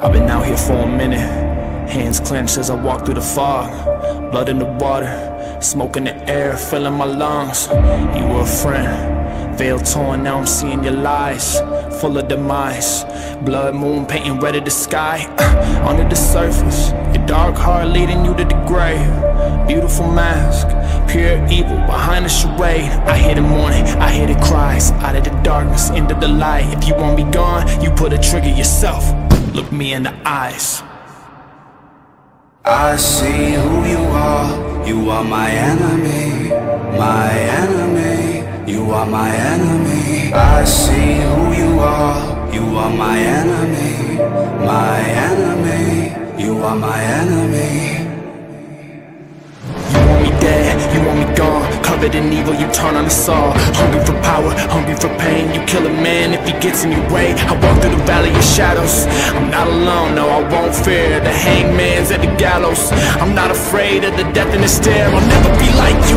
I've been out here for a minute, hands clenched as I walk through the fog. Blood in the water, smoke in the air, filling my lungs. You were a friend, veil torn, now I'm seeing your lies, full of demise. Blood moon painting red of the sky. Under the surface, your dark heart leading you to the grave. Beautiful mask, pure evil behind the charade. I hear the mourning, I hear the cries, out of the darkness, into the light. If you want me gone, you put a trigger yourself. Look me in the eyes. I see who you are my enemy, my enemy. You are my enemy. I see who you are my enemy, my enemy. You are my enemy. You want me dead, you want me gone, covered in evil, you turn on the saw. Hungry for power, hungry for pain, you kill a man if he gets in your way. I walk through the valley of shadows, I'm not alone, no, I won't fear the hangman's at the gallows. I'm not afraid of the death in the stare, I'll never be like you,